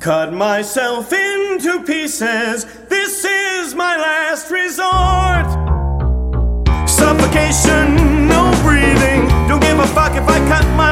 Cut myself into pieces, this is my last resort. Suffocation, no breathing, don't give a fuck if I cut my